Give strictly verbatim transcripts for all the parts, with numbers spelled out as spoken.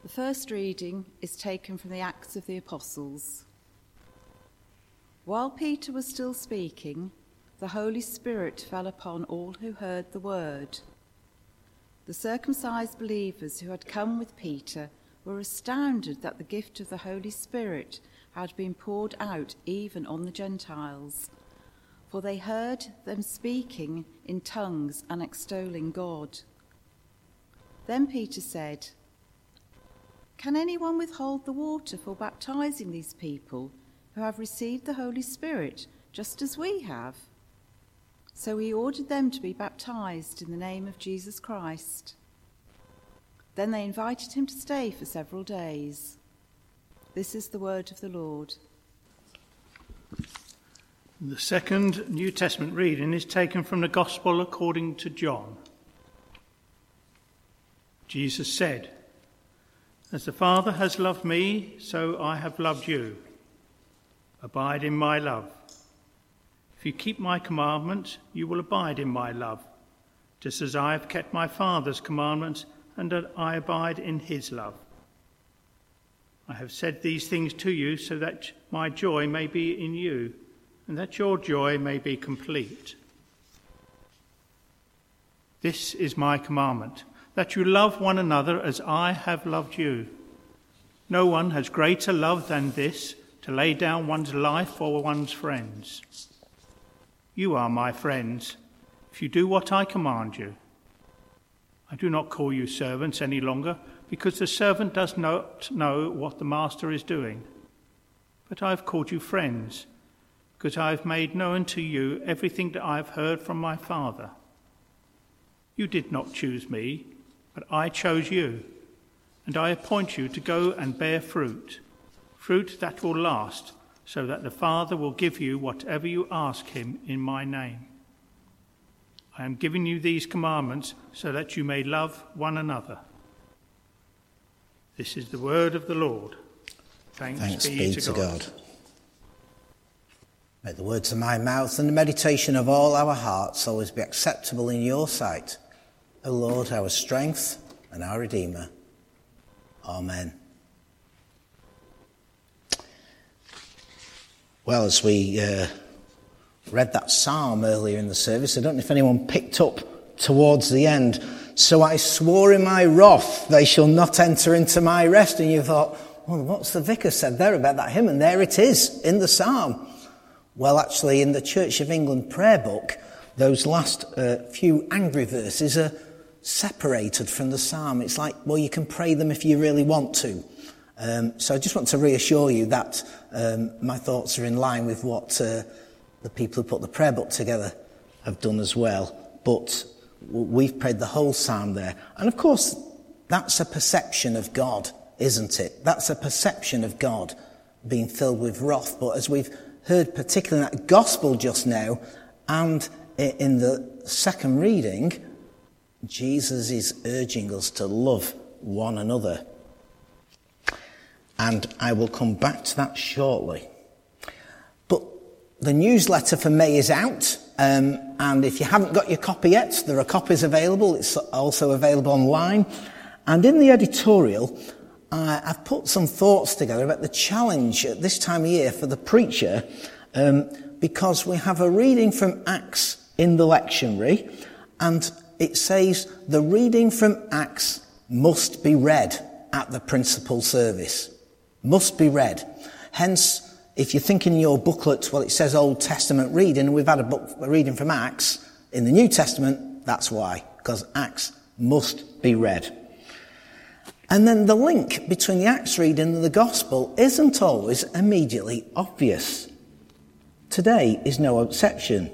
first reading is taken from the Acts of the Apostles. While Peter was still speaking, the Holy Spirit fell upon all who heard the word. The circumcised believers who had come with Peter were astounded that the gift of the Holy Spirit had been poured out even on the Gentiles, for they heard them speaking in tongues and extolling God. Then Peter said, "Can anyone withhold the water for baptizing these people who have received the Holy Spirit just as we have?" So he ordered them to be baptized in the name of Jesus Christ. Then they invited him to stay for several days. This is the word of the Lord. The second New Testament reading is taken from the Gospel according to John. Jesus said, "As the Father has loved me, so I have loved you. Abide in my love. If you keep my commandments, you will abide in my love, just as I have kept my Father's commandments and that I abide in his love. I have said these things to you so that my joy may be in you and that your joy may be complete. This is my commandment, that you love one another as I have loved you. No one has greater love than this, to lay down one's life for one's friends. You are my friends, if you do what I command you. I do not call you servants any longer, because the servant does not know what the master is doing. But I have called you friends, because I have made known to you everything that I have heard from my Father. You did not choose me, but I chose you, and I appoint you to go and bear fruit, fruit that will last, so that the Father will give you whatever you ask him in my name. I am giving you these commandments so that you may love one another. This is the word of the Lord. Thanks, Thanks be, be to, to God. God. May the words of my mouth and the meditation of all our hearts always be acceptable in your sight, O Lord, our strength and our Redeemer. Amen. Well, as we uh, read that psalm earlier in the service, I don't know if anyone picked up towards the end, "So I swore in my wrath, they shall not enter into my rest." And you thought, well, what's the vicar said there about that hymn? And there it is in the psalm. Well, actually, in the Church of England prayer book, those last uh, few angry verses are separated from the psalm. It's like, well, you can pray them if you really want to. Um, so I just want to reassure you that um, my thoughts are in line with what uh, the people who put the prayer book together have done as well. But we've prayed the whole psalm there. And of course, that's a perception of God, isn't it? That's a perception of God being filled with wrath. But as we've heard, particularly in that gospel just now, and in the second reading, Jesus is urging us to love one another. And I will come back to that shortly. But the newsletter for May is out. Um, and if you haven't got your copy yet, there are copies available. It's also available online. And in the editorial, uh, I've put some thoughts together about the challenge at this time of year for the preacher, um, because we have a reading from Acts in the lectionary, and it says the reading from Acts must be read at the principal service. Must be read. Hence, if you think in your booklet, well, it says Old Testament reading, and we've had a book a reading from Acts in the New Testament, that's why, because Acts must be read. And then the link between the Acts reading and the Gospel isn't always immediately obvious. Today is no exception.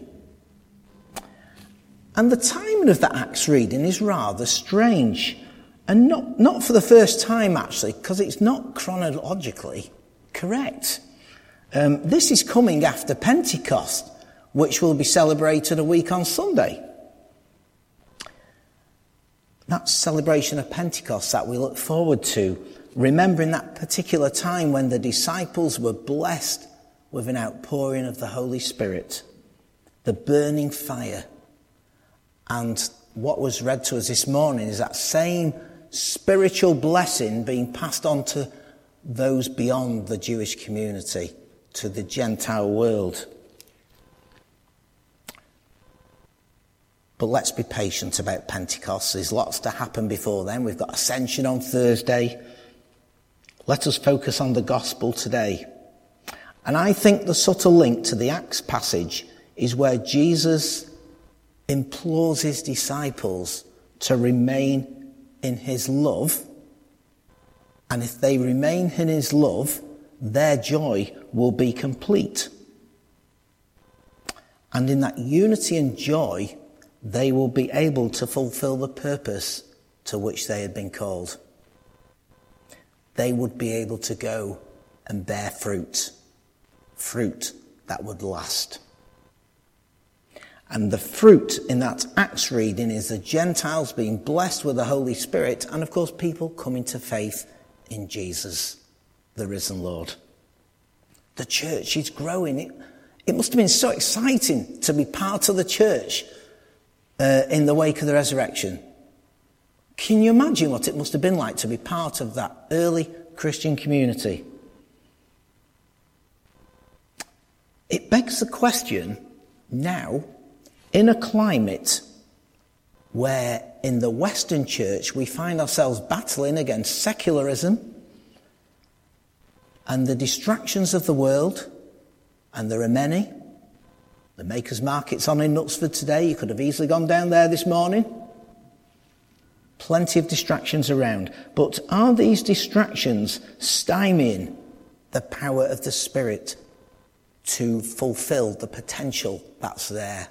And the timing of the Acts reading is rather strange. And not, not for the first time, actually, because it's not chronologically correct. Um, this is coming after Pentecost, which will be celebrated a week on Sunday. That celebration of Pentecost that we look forward to, remembering that particular time when the disciples were blessed with an outpouring of the Holy Spirit, the burning fire. And what was read to us this morning is that same spiritual blessing being passed on to those beyond the Jewish community, to the Gentile world. But let's be patient about Pentecost. There's lots to happen before then. We've got Ascension on Thursday. Let us focus on the gospel today. And I think the subtle link to the Acts passage is where Jesus implores his disciples to remain in his love. And if they remain in his love, their joy will be complete. And in that unity and joy, they will be able to fulfill the purpose to which they had been called. They would be able to go and bear fruit, fruit that would last. And the fruit in that Acts reading is the Gentiles being blessed with the Holy Spirit, and of course people coming to faith in Jesus, the risen Lord. The church is growing. It, it must have been so exciting to be part of the church uh, in the wake of the resurrection. Can you imagine what it must have been like to be part of that early Christian community? It begs the question now, in a climate where in the Western church we find ourselves battling against secularism and the distractions of the world, and there are many. The Makers Market's on in Knutsford today. You could have easily gone down there this morning. Plenty of distractions around. But are these distractions stymieing the power of the Spirit to fulfill the potential that's there?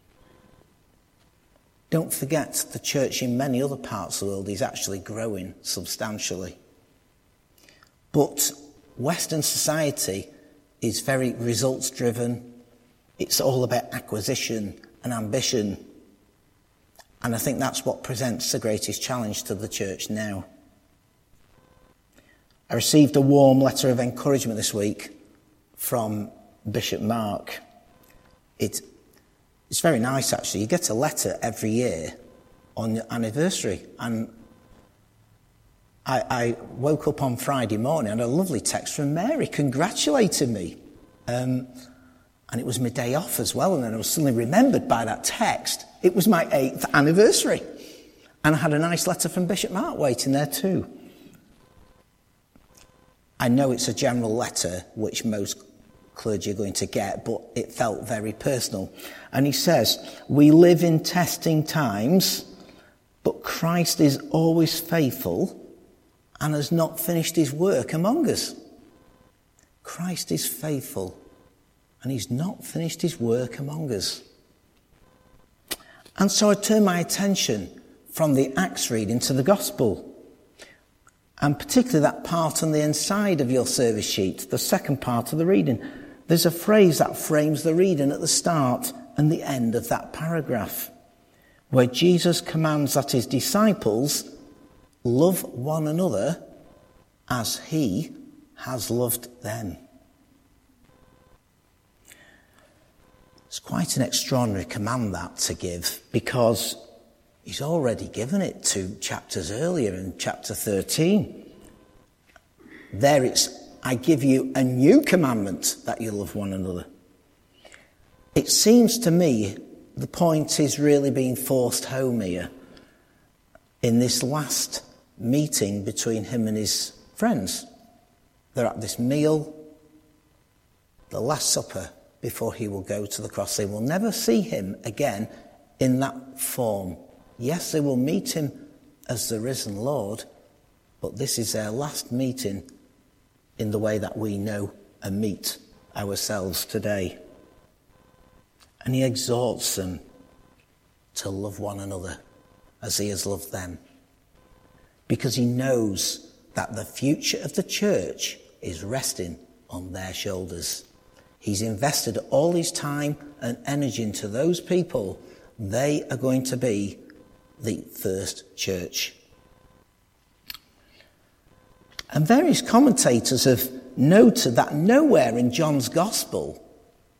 Don't forget, the church in many other parts of the world is actually growing substantially. But Western society is very results-driven. It's all about acquisition and ambition. And I think that's what presents the greatest challenge to the church now. I received a warm letter of encouragement this week from Bishop Mark. It, it's very nice, actually. You get a letter every year on your anniversary. And I, I woke up on Friday morning and had a lovely text from Mary congratulating me. Um, and it was my day off as well. And then I was suddenly remembered by that text. It was my eighth anniversary. And I had a nice letter from Bishop Mark waiting there too. I know it's a general letter, which most clergy are going to get, but it felt very personal. And he says, we live in testing times, but Christ is always faithful and has not finished his work among us. Christ is faithful and he's not finished his work among us. And so I turn my attention from the Acts reading to the Gospel, and particularly that part on the inside of your service sheet, the second part of the reading. There's a phrase that frames the reading at the start and the end of that paragraph, where Jesus commands that his disciples love one another as he has loved them. It's quite an extraordinary command that to give, because he's already given it two chapters earlier in chapter thirteen. There it's, I give you a new commandment, that you love one another. It seems to me the point is really being forced home here in this last meeting between him and his friends. They're at this meal, the Last Supper, before he will go to the cross. They will never see him again in that form. Yes, they will meet him as the risen Lord, but this is their last meeting in the way that we know and meet ourselves today. And he exhorts them to love one another as he has loved them, because he knows that the future of the church is resting on their shoulders. He's invested all his time and energy into those people. They are going to be the first church. And various commentators have noted that nowhere in John's Gospel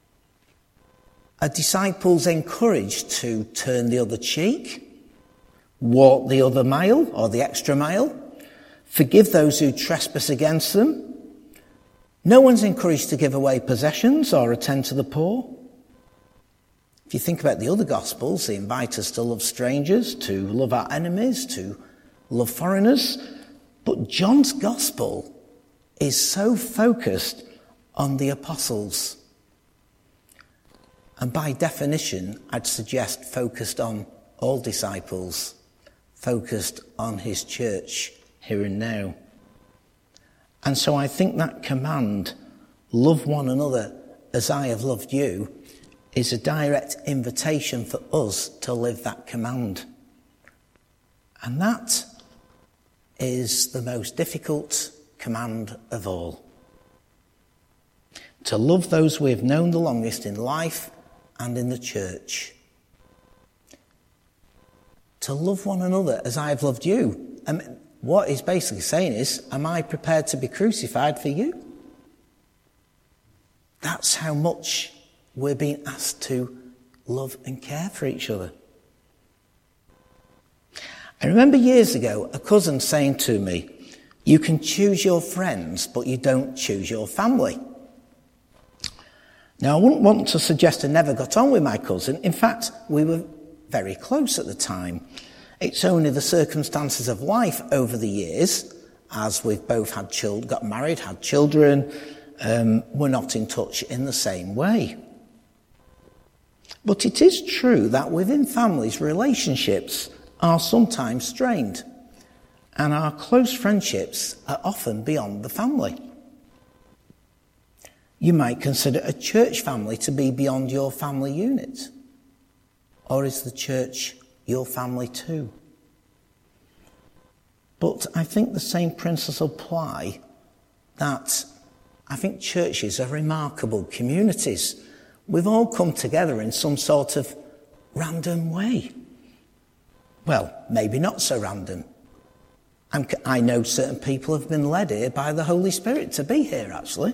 are disciples encouraged to turn the other cheek walk the other mile or the extra mile, forgive those who trespass against them. No one's encouraged to give away possessions or attend to the poor. If you think about the other Gospels, they invite us to love strangers, to love our enemies, to love foreigners. But John's Gospel is so focused on the apostles. And by definition, I'd suggest focused on all disciples, focused on his church here and now. And so I think that command, love one another as I have loved you, is a direct invitation for us to live that command. And that is the most difficult command of all. To love those we have known the longest in life and in the church. To love one another as I have loved you. I mean, what he's basically saying is, am I prepared to be crucified for you? That's how much we're being asked to love and care for each other. I remember years ago a cousin saying to me, you can choose your friends, but you don't choose your family. Now, I wouldn't want to suggest I never got on with my cousin. In fact, we were very close at the time. It's only the circumstances of life over the years, as we've both had children, got married, had children, um, we're not in touch in the same way. But it is true that within families, relationships are sometimes strained, and our close friendships are often beyond the family. You might consider a church family to be beyond your family unit. Or is the church your family too? But I think the same principles apply, that I think churches are remarkable communities. We've all come together in some sort of random way. Well, maybe not so random. I'm, I know certain people have been led here by the Holy Spirit to be here, actually.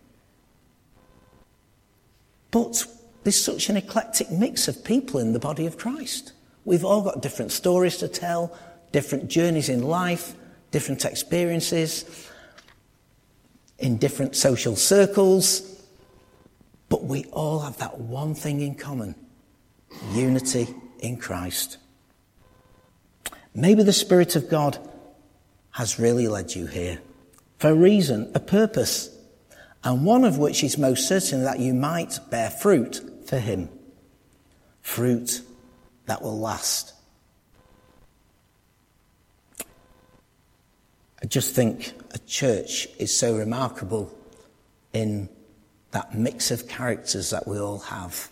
But there's such an eclectic mix of people in the body of Christ. We've all got different stories to tell, different journeys in life, different experiences, in different social circles. But we all have that one thing in common: unity in Christ. Maybe the Spirit of God has really led you here for a reason, a purpose, and one of which is most certain that you might bear fruit for him. Fruit that will last. I just think a church is so remarkable in that mix of characters that we all have.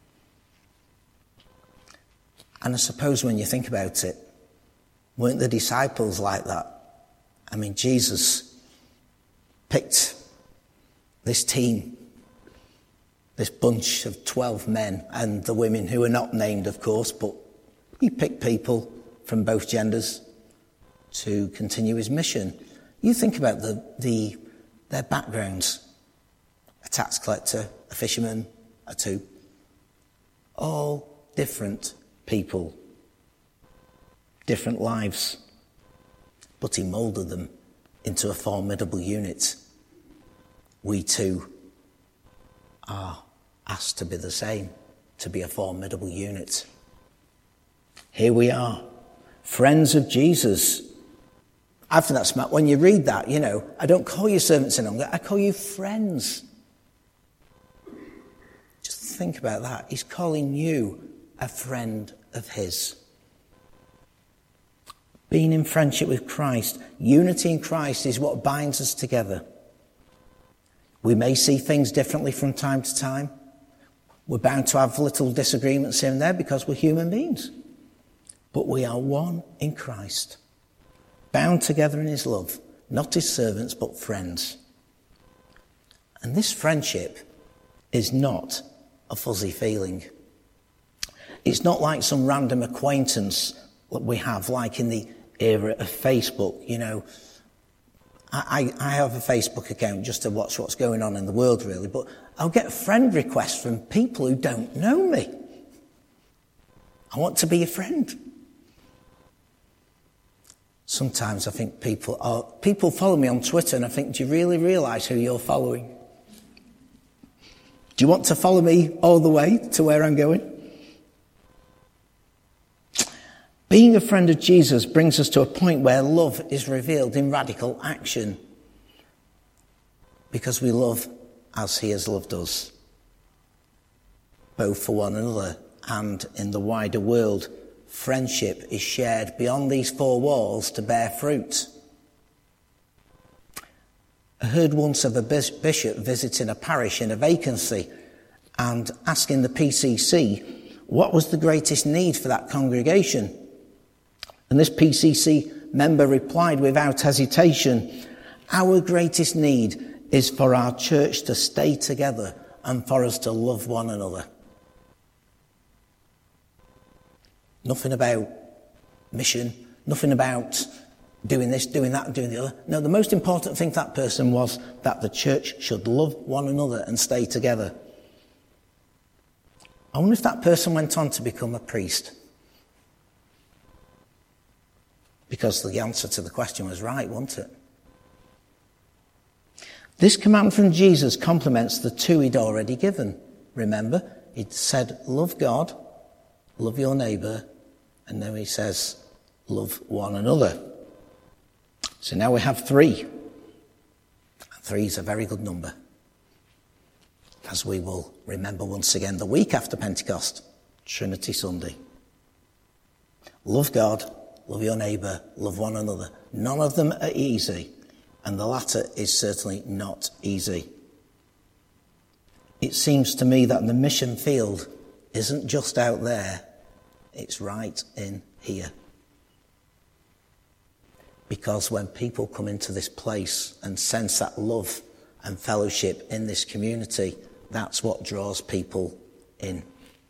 And I suppose when you think about it, weren't the disciples like that? I mean, Jesus picked this team, this bunch of twelve men, and the women who are not named, of course, but he picked people from both genders to continue his mission. You think about the, the their backgrounds. A tax collector, a fisherman, a two. All different people, different lives. But he moulded them into a formidable unit. We too are asked to be the same, to be a formidable unit. Here we are, friends of Jesus. I think that's smart. When you read that, you know, I don't call you servants any longer, I call you friends. Just think about that. He's calling you a friend of his. Being in friendship with Christ, unity in Christ is what binds us together. We may see things differently from time to time. We're bound to have little disagreements here and there because we're human beings. But we are one in Christ, bound together in his love, not his servants, but friends. And this friendship is not a fuzzy feeling. It's not like some random acquaintance that we have, like in the era of Facebook. You know, I, I have a Facebook account just to watch what's going on in the world, really, but I'll get friend requests from people who don't know me. I want to be a friend. Sometimes I think people are, people follow me on Twitter and I think, do you really realise who you're following? Do you want to follow me all the way to where I'm going? Being a friend of Jesus brings us to a point where love is revealed in radical action. Because we love as he has loved us. Both for one another and in the wider world. Friendship is shared beyond these four walls to bear fruit. I heard once of a bishop visiting a parish in a vacancy and asking the P C C what was the greatest need for that congregation. And this P C C member replied without hesitation, our greatest need is for our church to stay together and for us to love one another. Nothing about mission, nothing about doing this, doing that, and doing the other. No, the most important thing for that person was that the church should love one another and stay together. I wonder if that person went on to become a priest. Because the answer to the question was right, wasn't it? This command from Jesus complements the two he'd already given. Remember, he'd said, love God, love your neighbour, and now he says, love one another. So now we have three. Three is a very good number. As we will remember once again the week after Pentecost, Trinity Sunday. Love God, love your neighbour, love one another. None of them are easy, and the latter is certainly not easy. It seems to me that the mission field isn't just out there, it's right in here. Because when people come into this place and sense that love and fellowship in this community, that's what draws people in.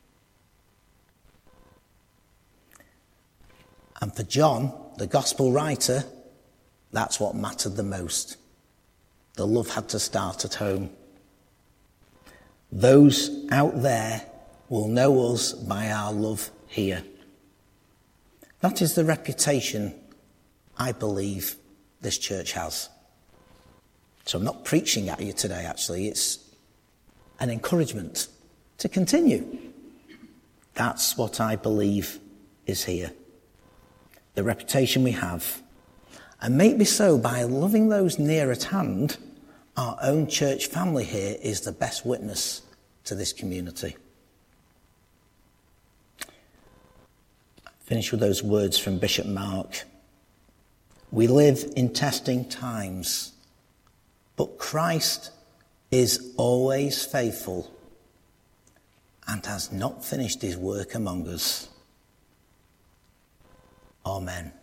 And for John, the gospel writer, that's what mattered the most. The love had to start at home. Those out there will know us by our love here. That is the reputation I believe this church has. So I'm not preaching at you today, actually. It's an encouragement to continue. That's what I believe is here. The reputation we have. And maybe so by loving those near at hand, our own church family here is the best witness to this community. Finish with those words from Bishop Mark. We live in testing times, but Christ is always faithful and has not finished his work among us. Amen.